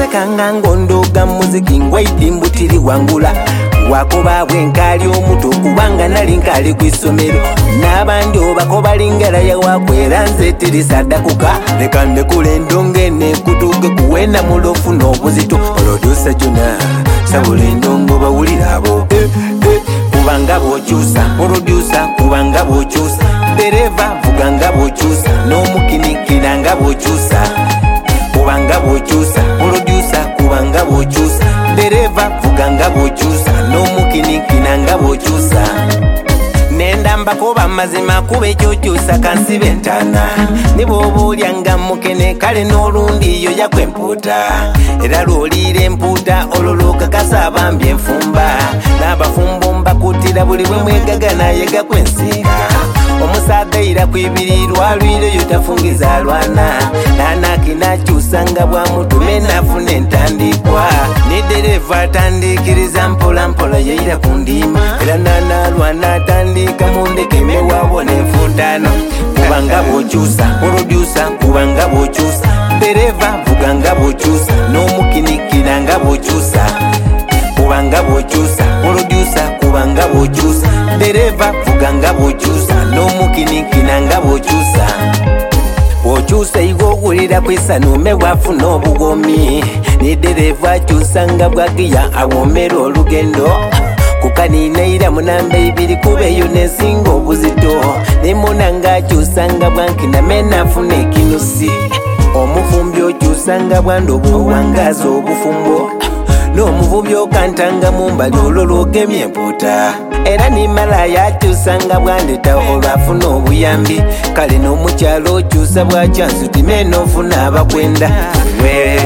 Nakanga ngondoga muziki ngwaidi mbutiri wangula wakoba bwenkali omuto kubanga nali nkali kwisomero n'abandi obako balingala yawakwera nze tirisaddakuka leka ndekula endonge nekutuuke kuwenda mulofu n'obuzito producer Jona sabula endongo bawulira abo kubanga bw'okyusa producer kubanga bw'okyusa dereva vuga nga bw'okyusa n'omukinikira nga bw'okyusa kubanga bw'okyusa producer kubanga bw'okyusa dereva vuga nga bw'okyusa n'omukinikira nga bw'okyusa nendamba kuba mazima kuba ekyokyusa kansiba entaana ne bw'oba olyanga mukene kale n'olundi yo yakwempuuta era lw'oliira empuuta olwo kakasabambye enfumba n'abafumbo mbakutira buli bwe mwegagana yegakwensiika omusaadha ira kwibirirwa lwireyo tafungiza alwana nanakinakyusanga bwamutume nafuna entandikwa ne dereva atandikiriza mpola mpola yeira ku ndiima era nanalwana atandika mundekeme wabona enfundano kubanga bw'okyusa producer kubanga bw'okyusa dereva vuga nga bw'okyusa n'omukinikira nga bw'okyusa kubanga bw'okyusa producer kubanga bw'okyusa dereva vuga nga bw'okyusa n'omukinikira nga bw'okyusa bw'okyusa igogulira kwisanume bwafuna obugomi ne dereva akyusa nga bwagiya awomera olugendo kukaninaira munamba ibiri kubeyo nesinga obuzito nemuna nga akyusa nga bwankiname nafuna ekinusi omufumbi okyusa nga bwandoba owangaza obufumbo n'omuvubi okantanga mu mbali olwo lwogemye empuuta era nimala yakyusa nga bwandeta olwafuna obuyambi kale n'omukyalo okyusa bwakyansutime n'ofuna abakwenda we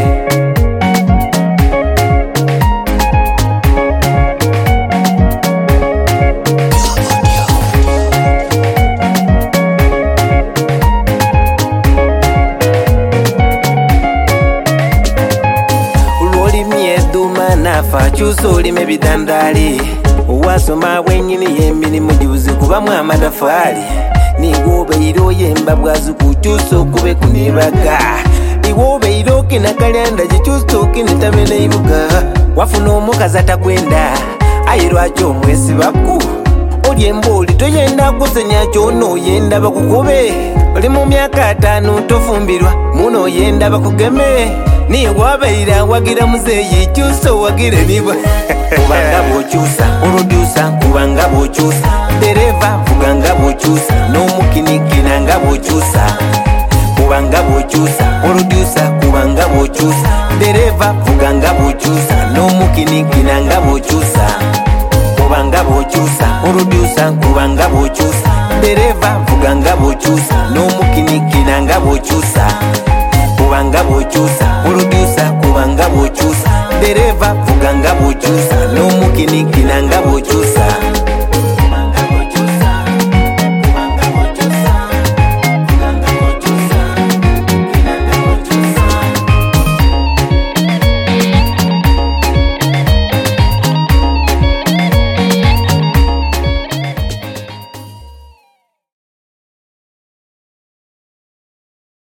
akyusa olime bidandali owasoma bwenyini y'emirimu gibuzi kubamu amatafaali nigwobeire oyemba bwazi kukyusa okube kunibaga iwobeire okina kalyanda gikyusa okinitame neibuga wafuna omukazi atakwenda aye lwaki omwesibaku oli embooli toyenda kusenya kyono oyenda bakukube oli mu myaka 5 tofumbirwa muno oyenda bakugeme niye wabeire awagira muzeeyi kyusa owagire niba kubanga bw'okyusa producer kubanga bw'okyusa dereva vuga nga bw'okyusa n'omukinikira nga bw'okyusa kubanga bw'okyusa producer kubanga bw'okyusa dereva vuga nga bw'okyusa n'omukinikira nga bw'okyusa kubanga bw'okyusa producer kubanga bw'okyusa dereva vuga nga bw'okyusa n'omukinikira nga bw'okyusa kubanga bw'okyusa producer kubanga bw'okyusa dereva vuga nga bw'okyusa n'omukinikira nga bw'okyusa